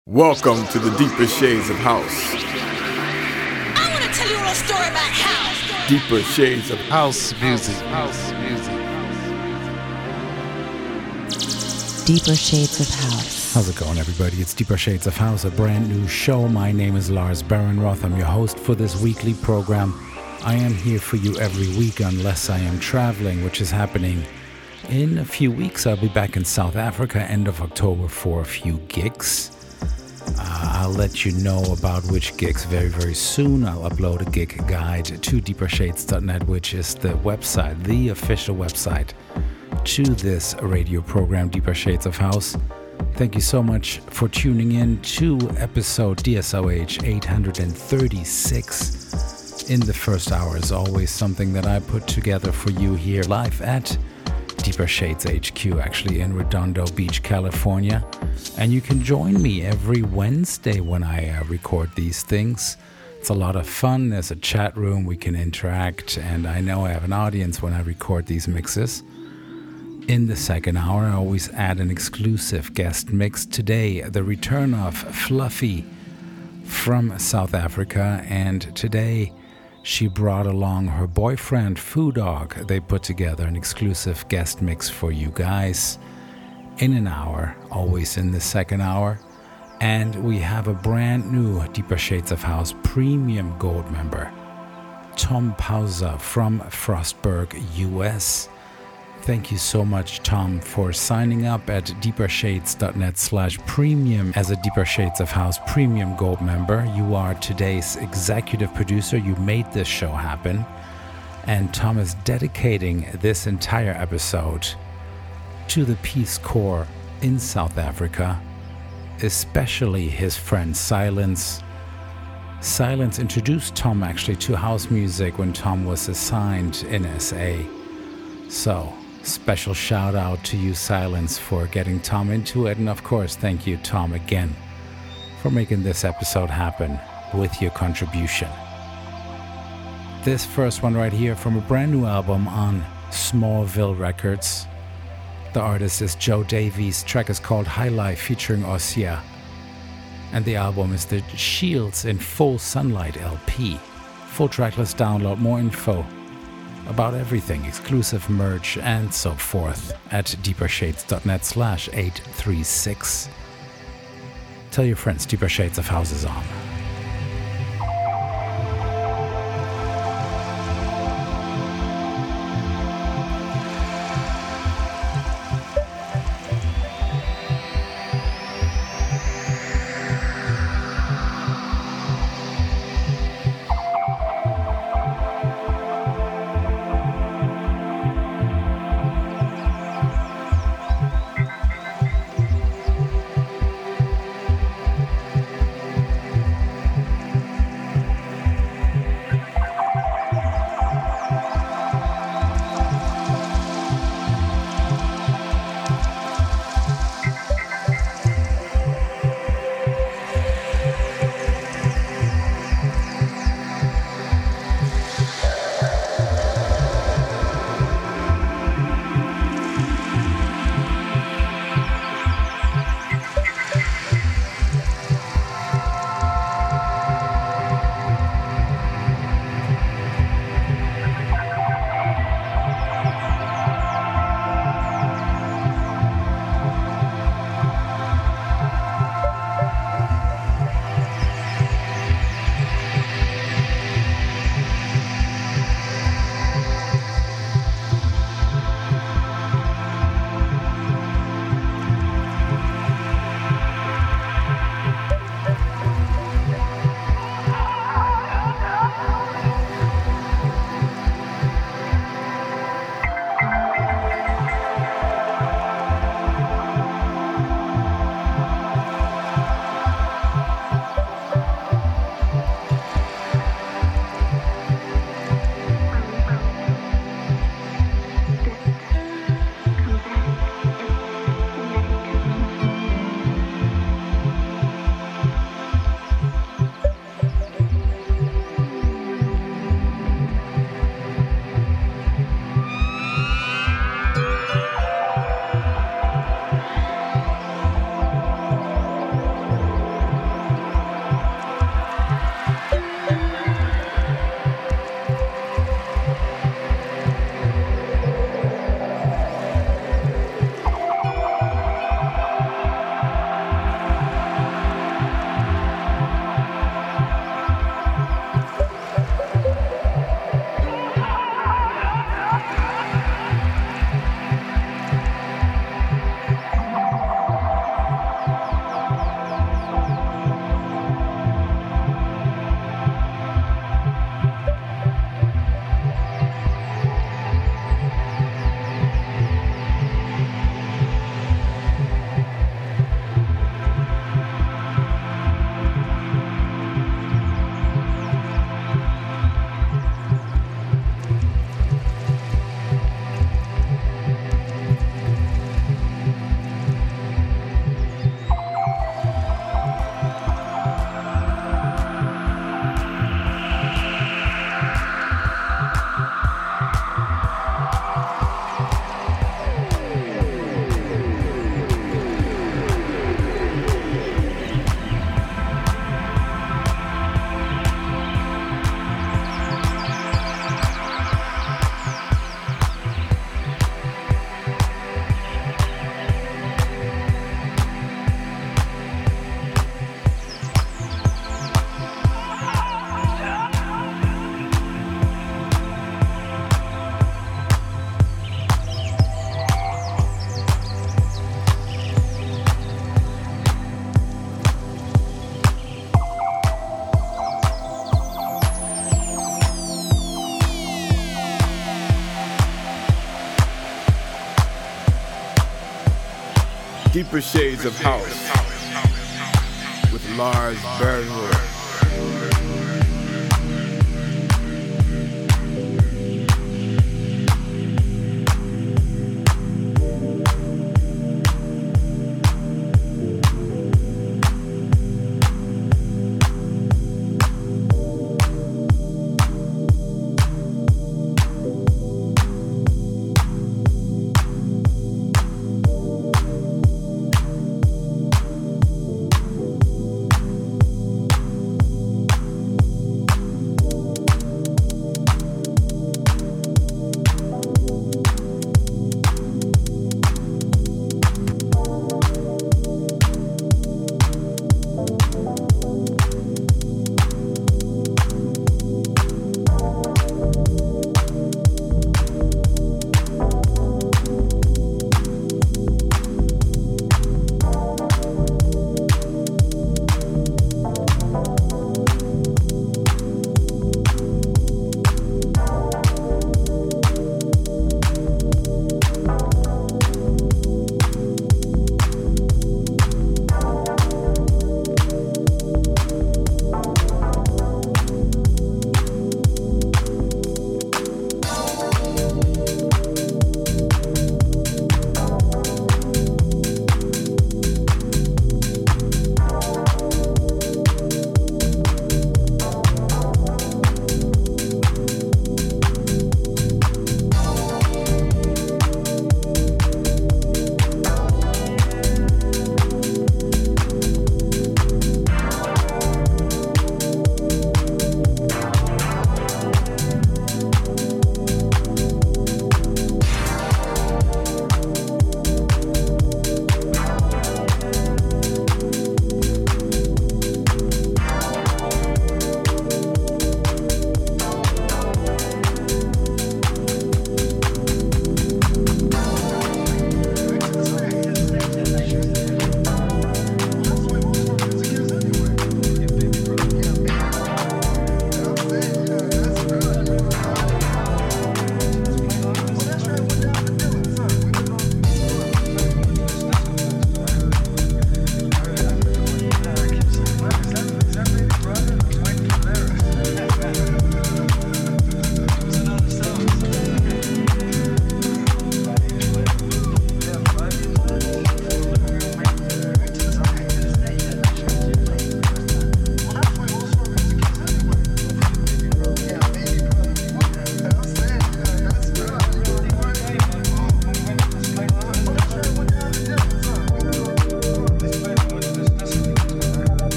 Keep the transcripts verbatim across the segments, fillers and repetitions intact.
Welcome to the deeper shades of house. I want to tell you a little story about house. Deeper shades of House music. House music. Deeper Shades of House. How's it going, everybody? It's Deeper Shades of House, a brand new show. My name is Lars Barenroth. I'm your host for this weekly program. I am here for you every week unless I am traveling, which is happening in a few weeks. I'll be back in South Africa end of October for a few gigs. Uh, I'll let you know about which gigs very, very soon. I'll upload a gig guide to deeper shades dot net, which is the website, the official website to this radio program, Deeper Shades of House. Thank you so much for tuning in to episode D S O H eight thirty-six. In the first hour, as always, something that I put together for you here live at Deeper Shades H Q, actually in Redondo Beach, California. And you can join me every Wednesday when I uh, record these things. It's a lot of fun. There's a chat room, we can interact, and I know I have an audience when I record these mixes. In the second hour, I always add an exclusive guest mix. Today, the return of Fluffy from South Africa, and today she brought along her boyfriend, Foo Dog. They put together an exclusive guest mix for you guys in an hour, always in the second hour. And we have a brand new Deeper Shades of House Premium Gold member, Tom Pausa from Frostburg, U S. Thank you so much, Tom, for signing up at deeper shades dot net slash premium as a Deeper Shades of House Premium Gold member. You are today's executive producer. You made this show happen. And Tom is dedicating this entire episode to the Peace Corps in South Africa, especially his friend Silence. Silence introduced Tom actually to house music when Tom was assigned N S A. So, special shout out to you, Silence, for getting Tom into it. And of course, thank you, Tom, again for making this episode happen with your contribution. This first one right here from a brand new album on Smallville Records. The artist is Joe Davies. Track is called High Life featuring Ossia. And the album is the Shields in Full Sunlight L P. Full tracklist download, more info about everything, exclusive merch and so forth at deeper shades dot net slash eight thirty-six. Tell your friends Deeper Shades of House is on. deeper shades of house with Lars Bernwood.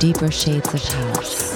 Deeper Shades of House.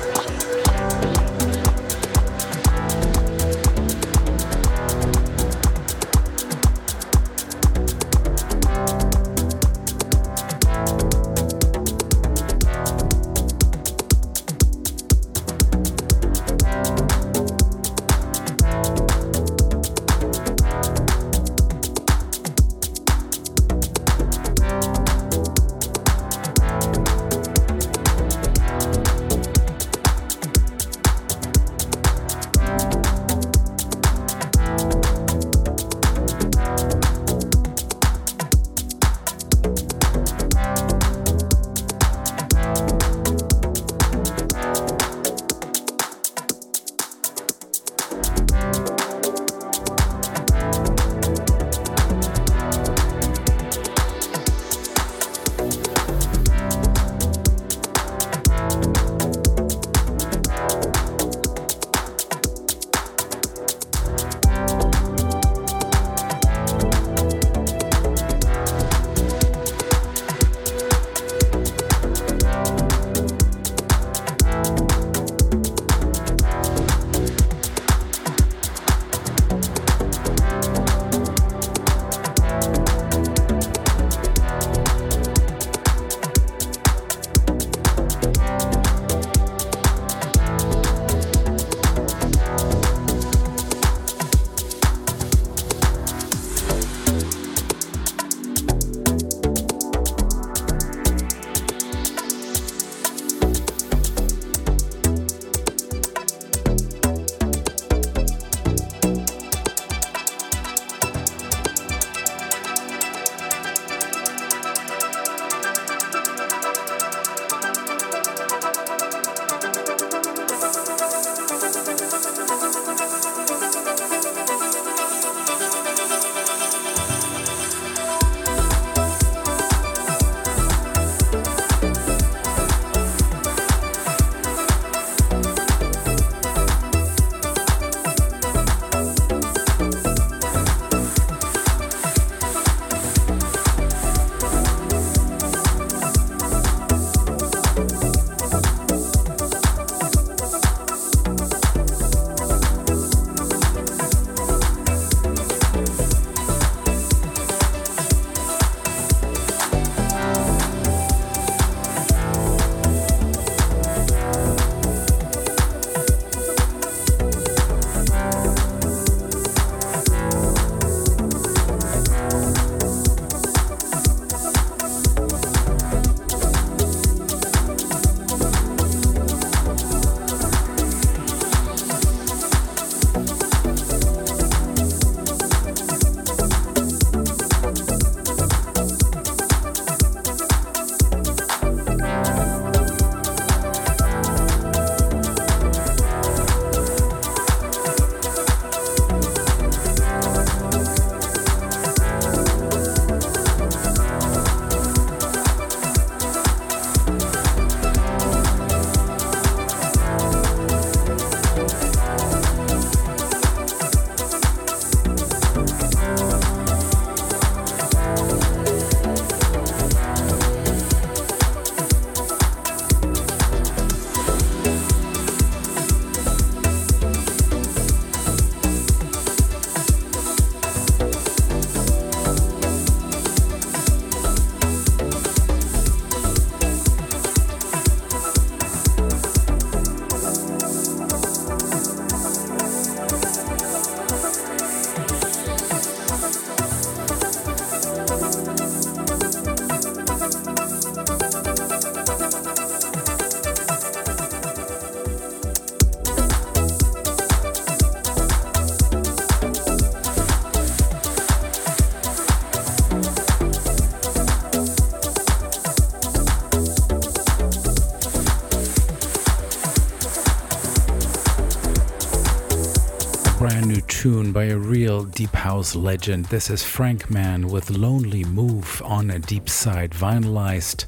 brand new tune by a real deep house legend. This is Frank Mann with Lonely Move on a Deep Side Vinylized.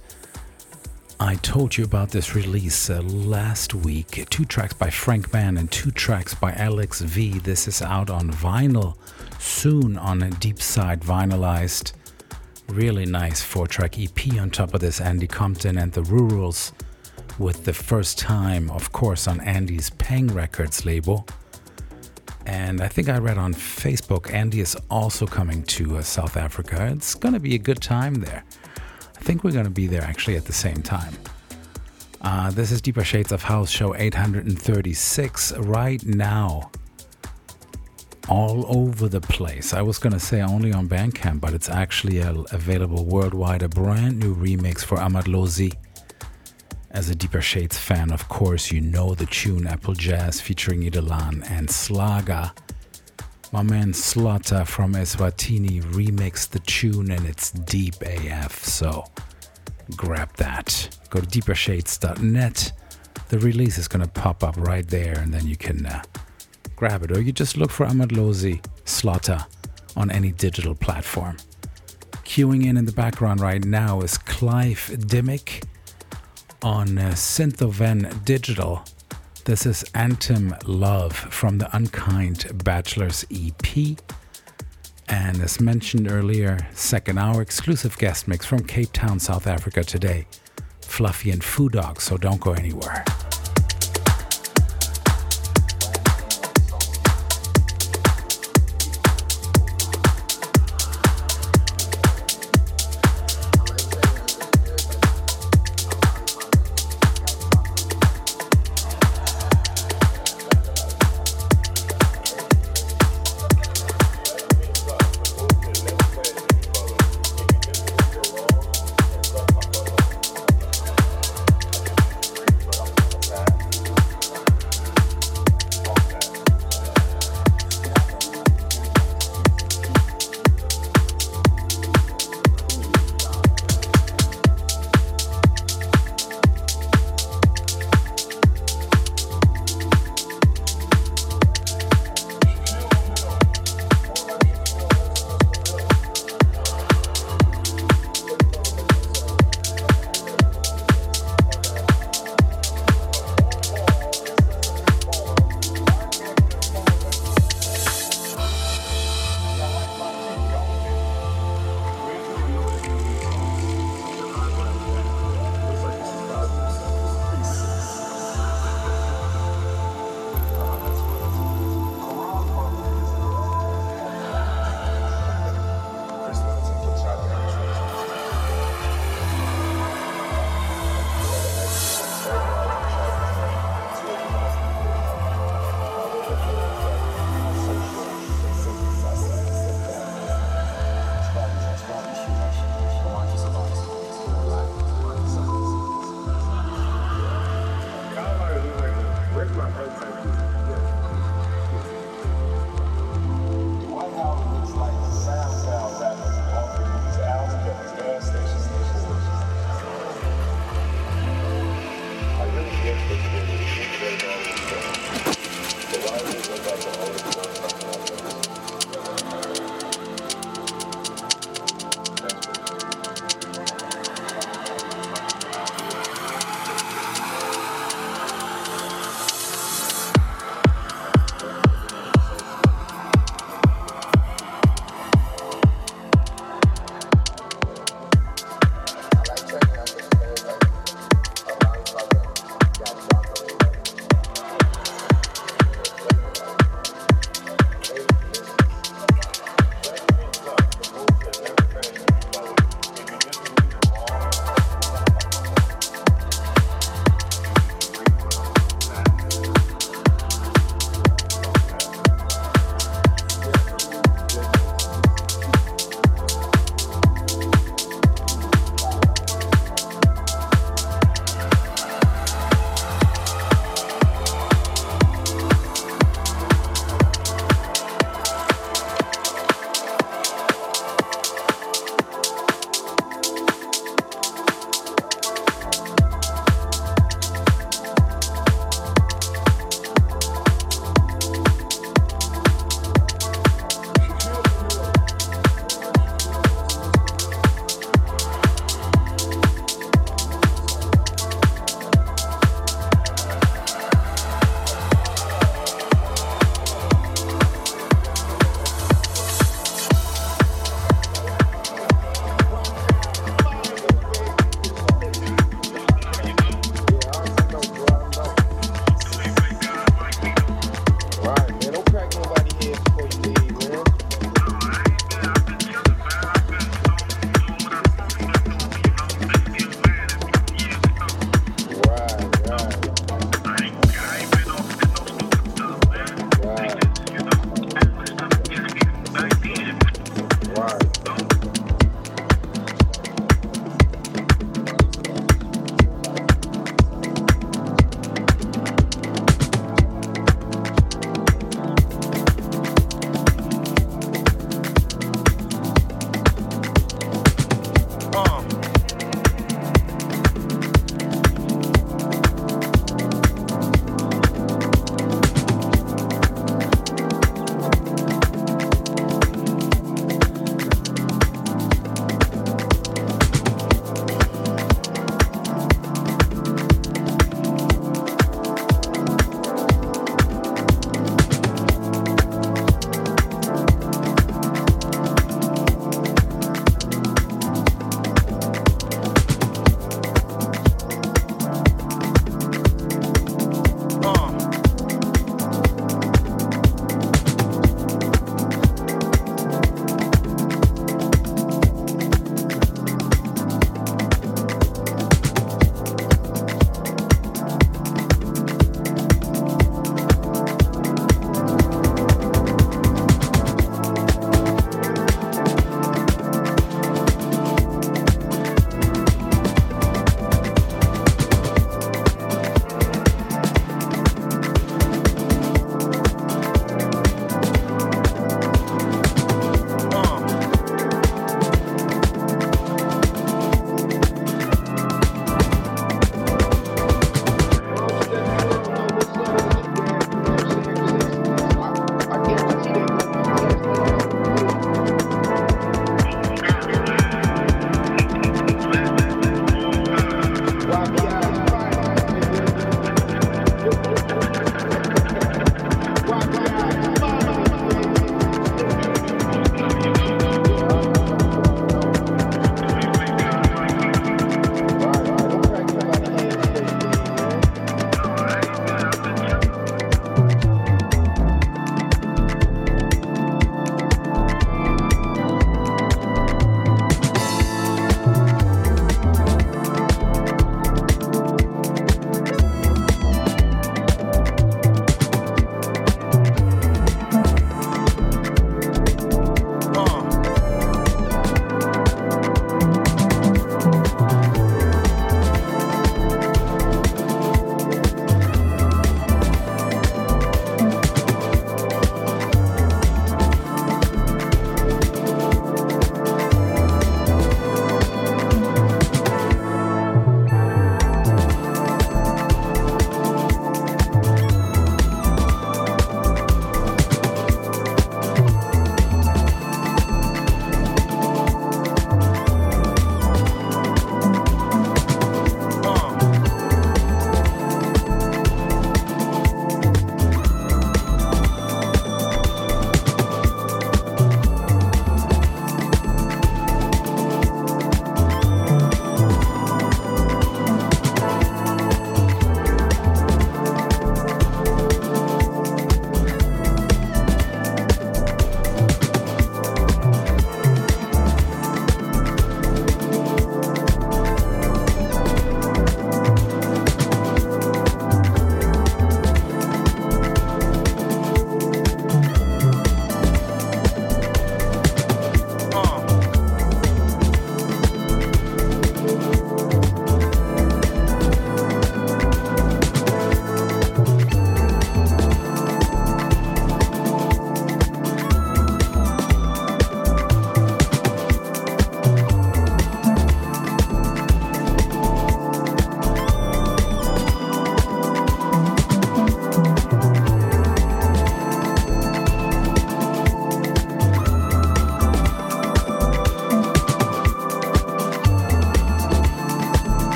I told you about this release uh, last week. Two tracks by Frank Mann and two tracks by Alex V. This is out on vinyl soon on a Deep Side Vinylized. Really nice four-track E P on top of this. Andy Compton and the Rurals with the first time, of course, on Andy's Peng Records label. And I think I read on Facebook, Andy is also coming to uh, South Africa. It's going to be a good time there. I think we're going to be there actually at the same time. Uh, this is Deeper Shades of House, show eight hundred thirty-six. Right now, all over the place. I was going to say only on Bandcamp, but it's actually uh, available worldwide. A brand new remix for Amadlozi. As a Deeper Shades fan, of course, you know the tune Apple Jazz featuring Idolan and Slaga. My man Slaughter from Eswatini remixed the tune and it's deep A F, so grab that. Go to deeper shades dot net. The release is going to pop up right there and then you can uh, grab it. Or you just look for Amadlozi Slaughter on any digital platform. Queuing in in the background right now is Clive Dimmick on uh, Synthoven Digital. This is Anthem Love from the Unkind Bachelors E P. And as mentioned earlier, second hour exclusive guest mix from Cape Town, South Africa today. Fluffy and Foo Dog, so don't go anywhere.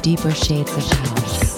Deeper Shades of House.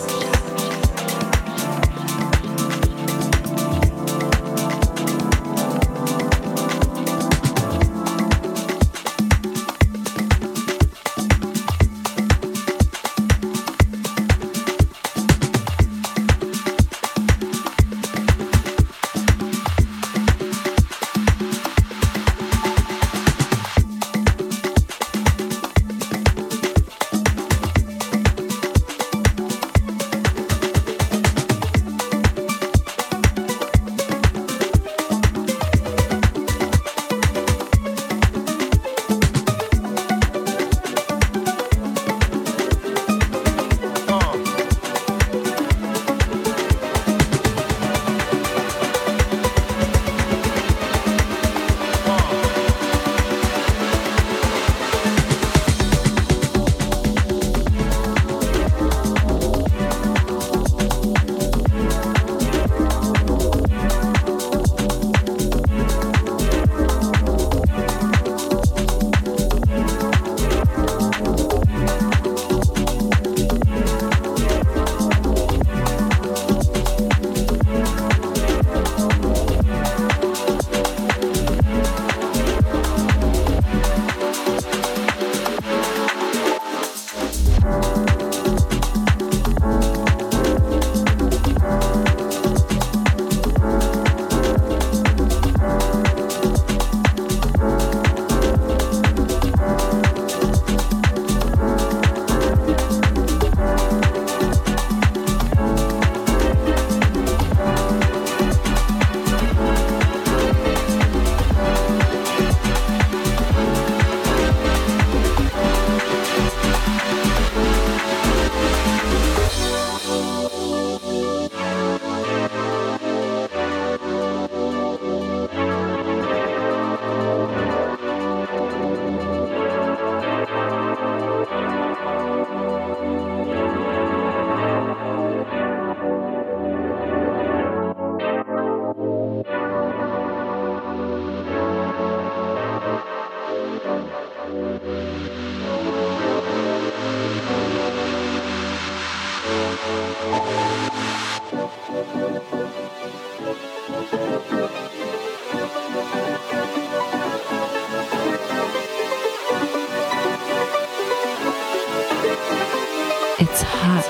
It's hot.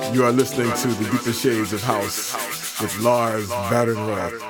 You are listening to The Deeper Shades of House with Lars Badenroth.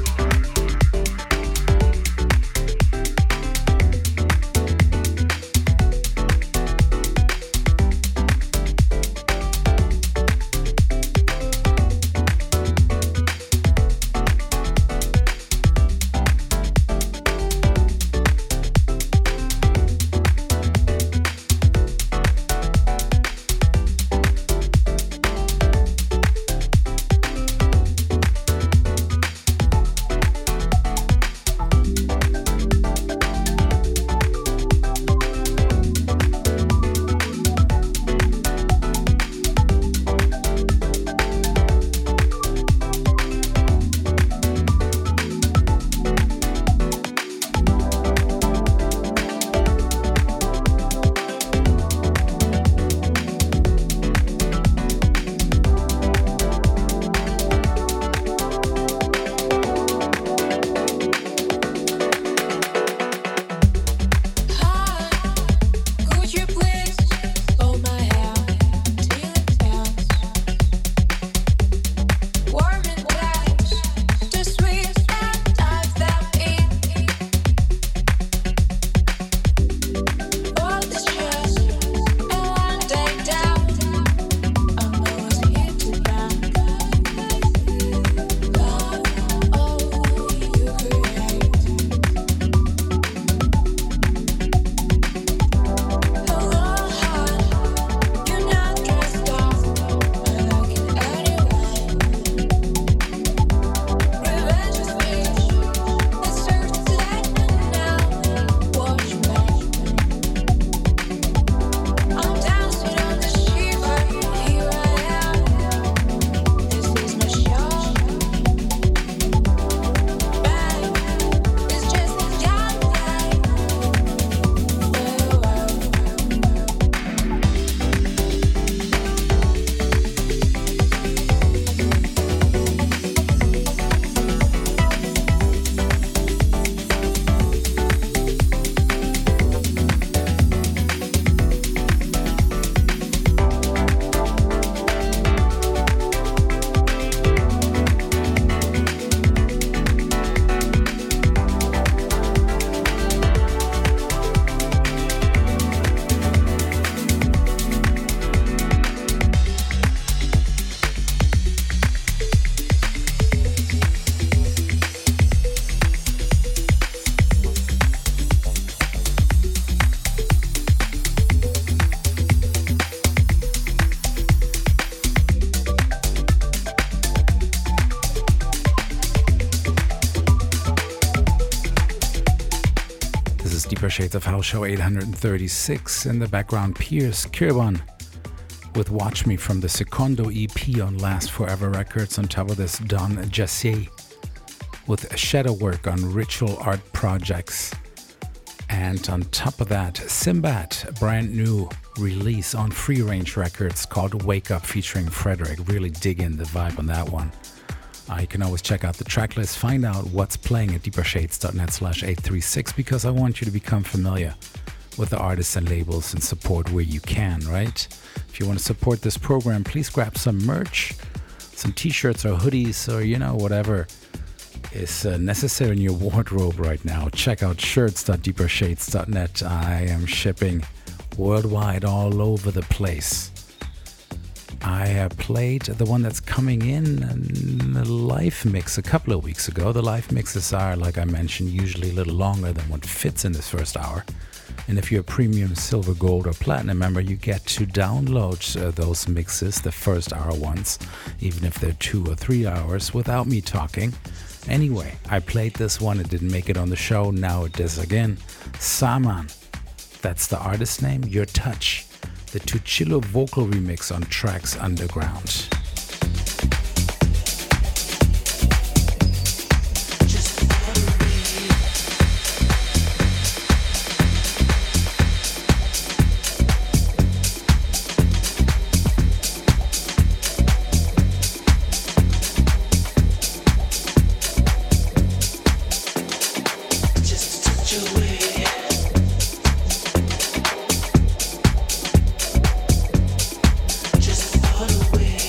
Shades of House Show eight thirty-six. In the background, Piers Kirwan with Watch Me from the Secondo E P on Last Forever Records. On top of this, Don Jassé with Shadow Work on Ritual Art Projects. And on top of that, Simbat, a brand new release on Free Range Records called Wake Up featuring Frederick. Really dig in the vibe on that one. Uh, you can always check out the track list, find out what's playing at deepershades.net slash 836 because I want you to become familiar with the artists and labels and support where you can, right? If you want to support this program, please grab some merch, some t-shirts or hoodies or, you know, whatever is uh, necessary in your wardrobe right now. Check out shirts dot deeper shades dot net. I am shipping worldwide all over the place. I uh, played the one that's coming in, in the live mix a couple of weeks ago. The live mixes are, like I mentioned, usually a little longer than what fits in this first hour. And if you're a premium silver, gold, or platinum member, you get to download uh, those mixes, the first hour ones, even if they're two or three hours, without me talking. Anyway, I played this one. It didn't make it on the show. Now it does again. Saman. That's the artist name. Your Touch. The Tuchilo vocal remix on Tracks Underground. Away.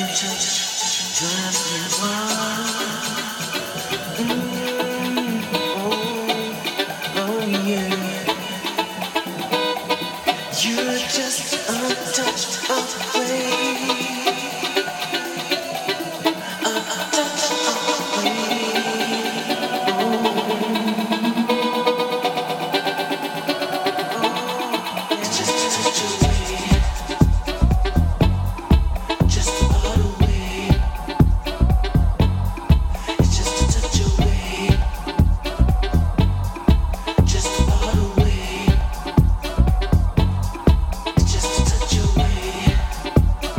Just a touch away.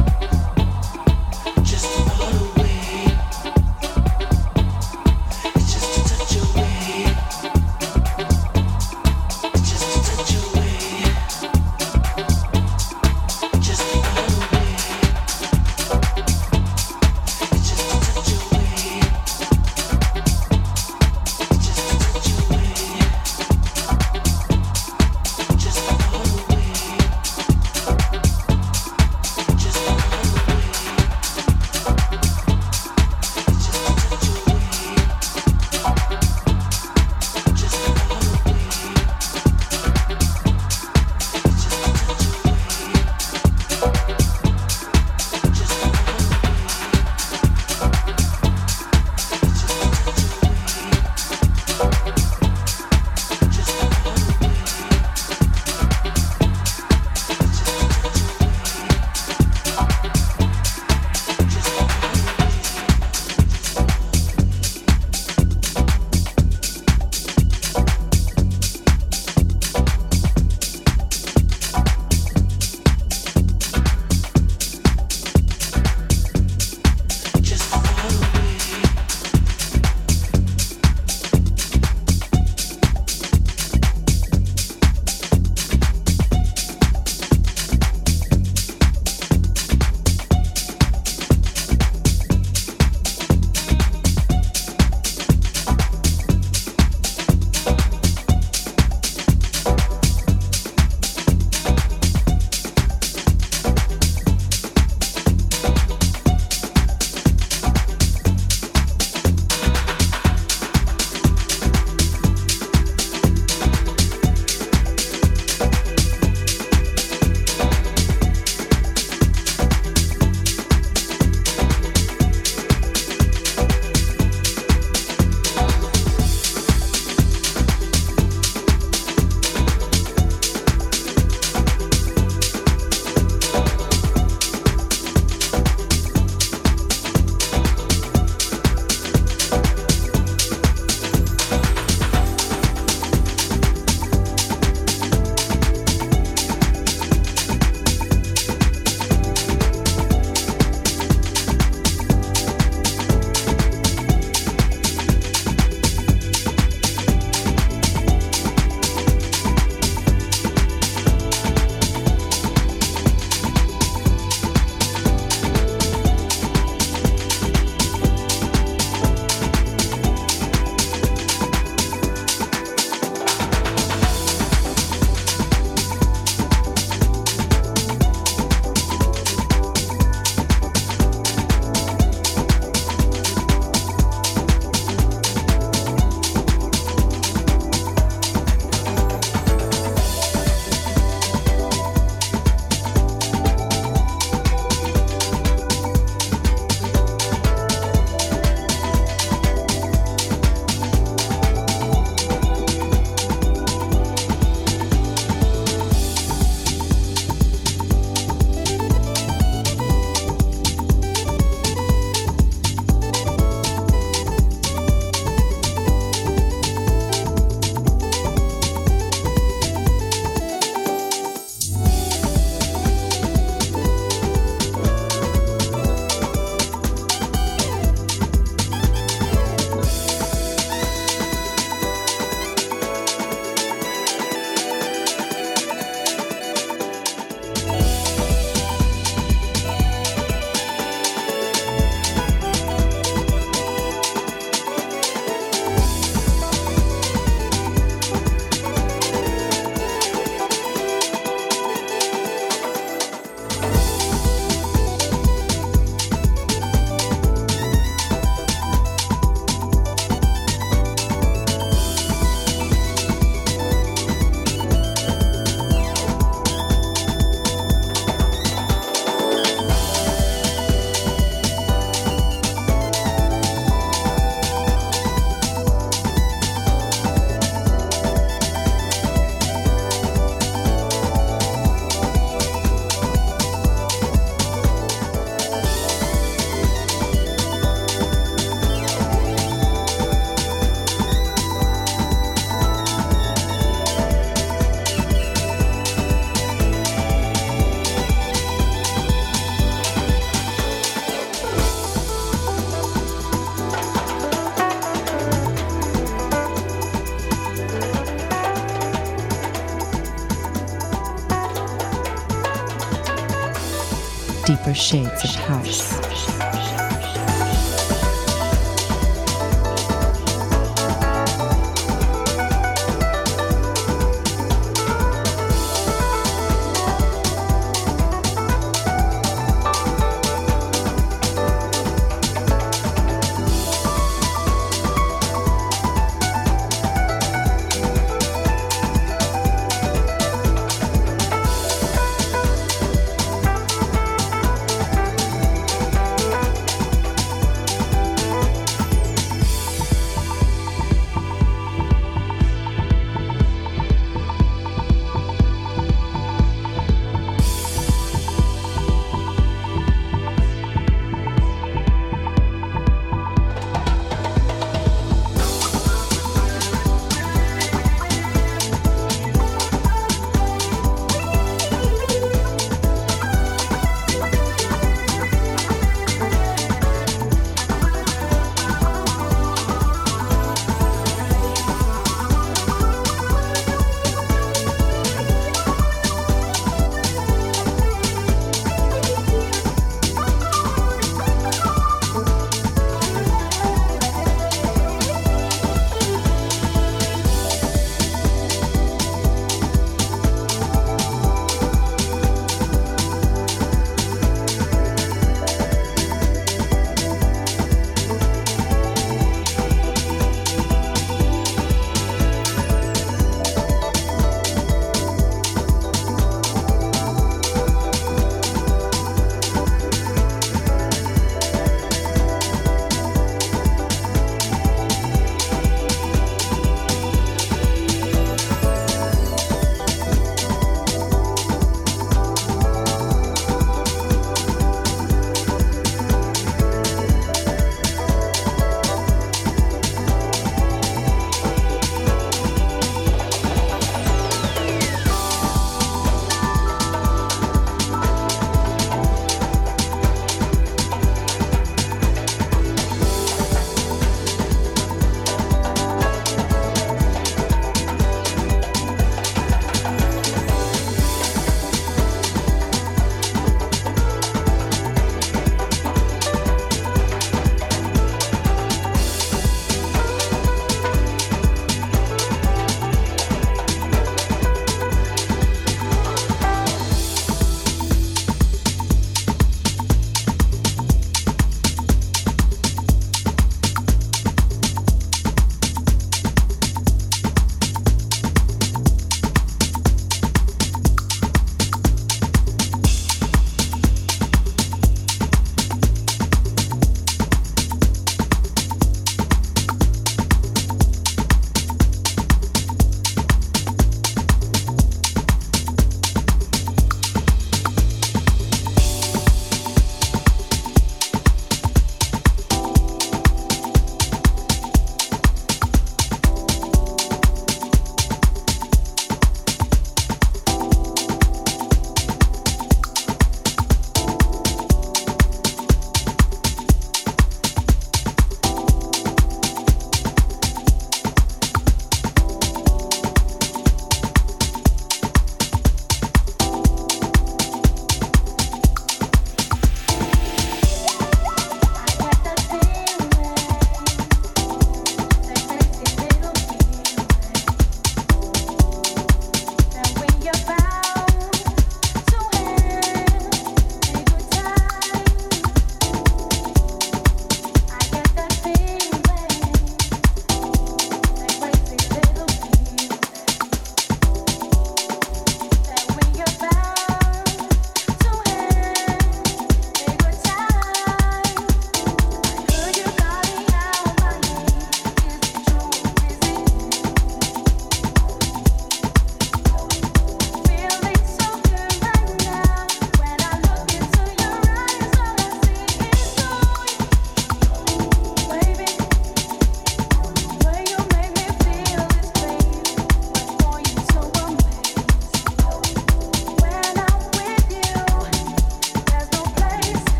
Deeper Shades of House.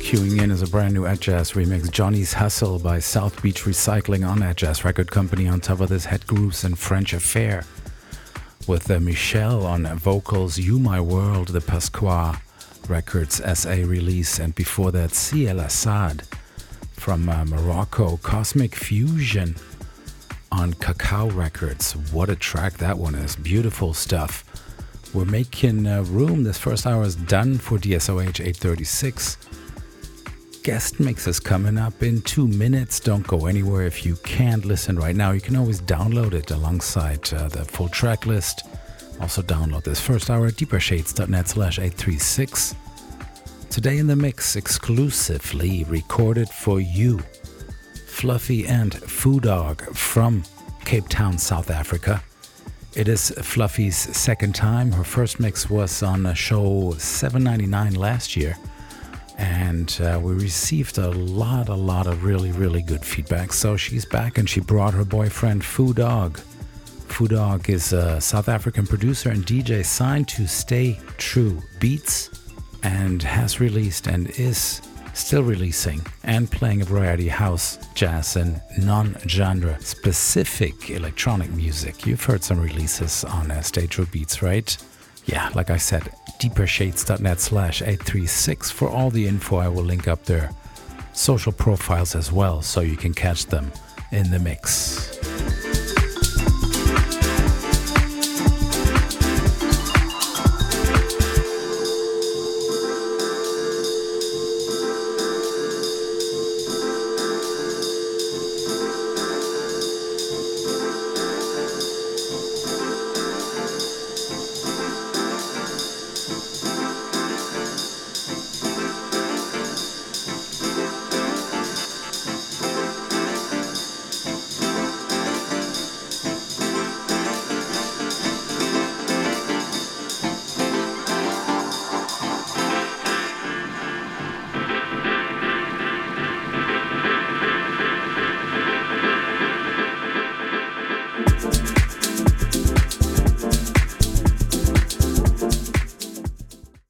Queuing in is a brand new Ed Jazz remix, Johnny's Hustle by South Beach Recycling on Ed Jazz Record Company. On top of this, Head Grooves and French Affair with uh, Michelle on vocals, You My World, the Pasqua Records S A release. And before that, C El Assad from uh, Morocco, Cosmic Fusion on Cacao Records. What a track that one is. Beautiful stuff. We're making uh, room. This first hour is done for D S O H eight thirty-six. Guest mix is coming up in two minutes. Don't go anywhere. If you can't listen right now, you can always download it alongside uh, the full track list. Also download this first hour at deepershades.net slash 836. Today in the mix, exclusively recorded for you, Fluffy and Foo Dog from Cape Town, South Africa. It is Fluffy's second time. Her first mix was on a show seven ninety-nine last year. And uh, we received a lot, a lot of really, really good feedback. So she's back and she brought her boyfriend Foo Dog. Foo Dog is a South African producer and D J signed to Stay True Beats and has released and is still releasing and playing a variety of house, jazz and non-genre specific electronic music. You've heard some releases on uh, Stay True Beats, right? Yeah, like I said, deepershades.net slash 836 for all the info. I will link up their social profiles as well so you can catch them in the mix.